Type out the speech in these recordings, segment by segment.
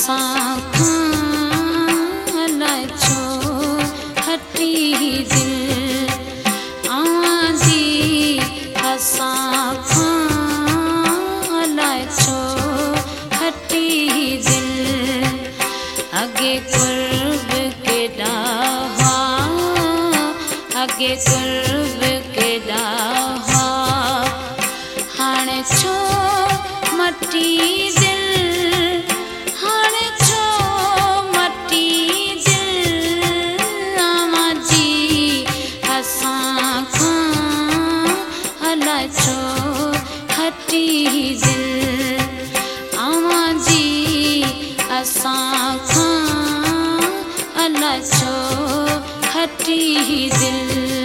असां खां अलाए छो हटी दिल आवाज़ी असां खां अलाए छो हटी दिल अगे कुर्ब केॾा हुआ अगे कुर्ब केॾा हुआ हाणे छो मटी दिल हाणे छो मटी दिल आवाज़ी असां खां अलाए छो हटी दिल आवाज़ी असां खां अलाए छो हटी दिल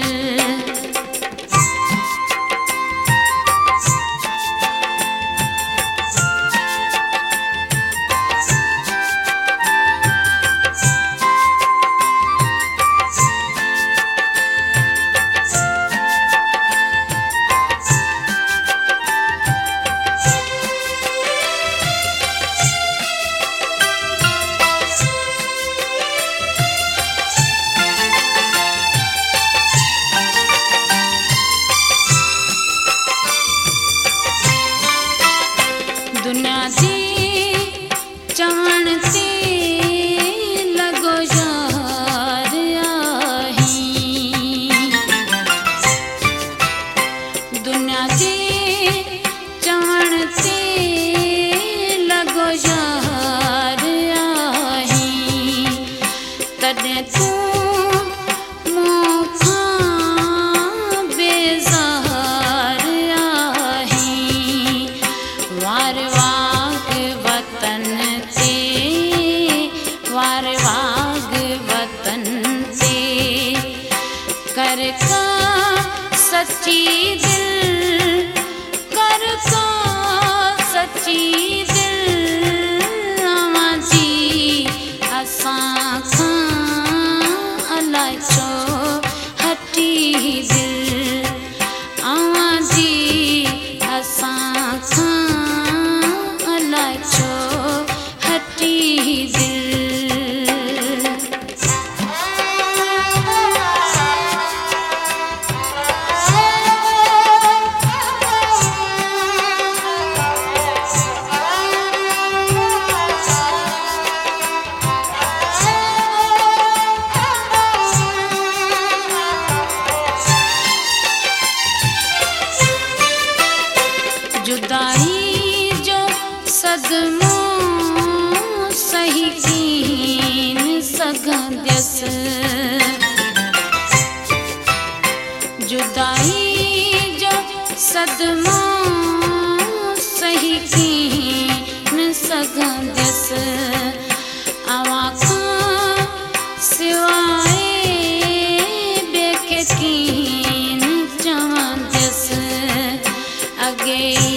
दुनिया जी चवण ते लॻो यार आहीं दुनिया जी चवण ते लॻो यार आहीं तॾहिं तूं मूंखां बेज़ार आहीं वार वाग वतन ते वार वाग वतन ते कर का सच्ची दिल कर का सच्ची दिल आवाज़ी असां खां अलाए छो हटी दिल आवाज़ी असां खां अलाए छो हटी दिल जुदाई जो सदमो सही कीन सघंदसि जुदाई जो सदमो सही कीन सघंदसि अवां खां सिवाए ॿिए खे कीन चवंदसि अगे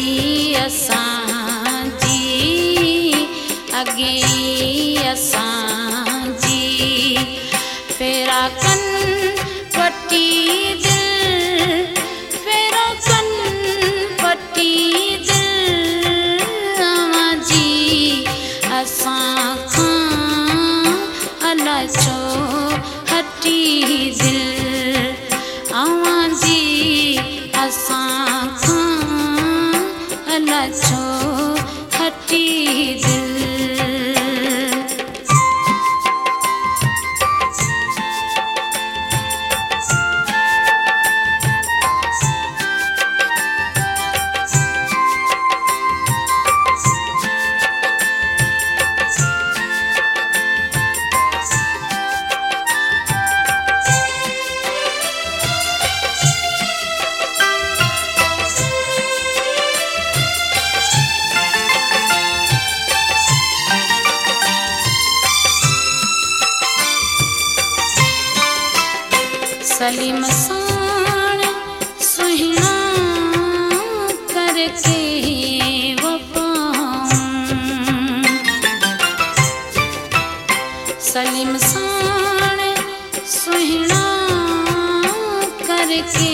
असांजी अगे असांजी फेरा कन पटी दिल फेरा कन पटी दिल आवाज़ी असां खां अलाए छो हटी दिल आवाज़ी असां खां अलाए छो हटी दिल सलीम साण सुहिणा करके वफ़ाऊं सलीम साण सुहिणा करके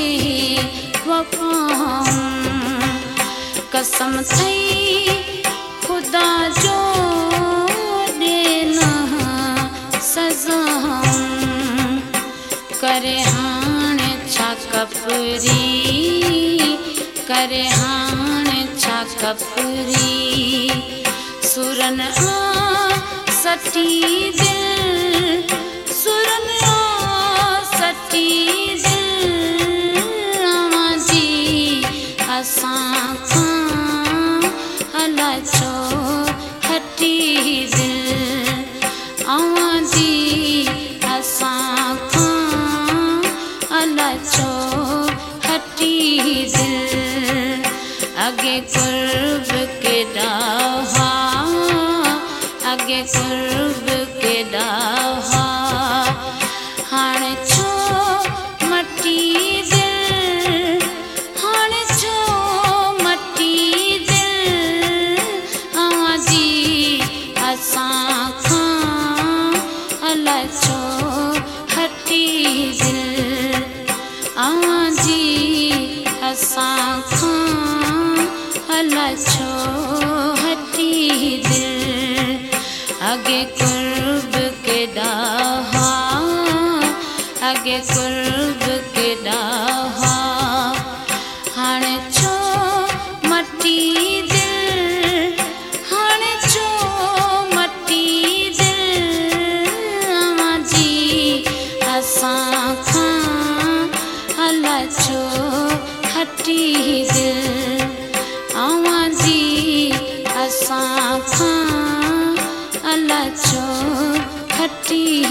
वफ़ाऊं कसम थई खुदा जो कपरी करे हाणे छा कपरी सुरन सटी दिल सुरन सटी दिल आवाजी असां खां अला छो हटी दिल आवाजी असां खां अला छो हटी दिल आगे कुर्ब के डाहा आगे कुर्ब के डाहा हाणे छो मटी दिल हाणे छो मटी दिल आवाजी असां खां अला छो हटी दिल आवाजी असां खां अला छो हटी दिल आगे कुर्ब के डाहा आगे कुर्ब के डाहा हाणे छो मटी दिल हाणे छो मटी दिल आवाजी असां खां अला छो हटी दिल आवाजी असां खां अला छो हटी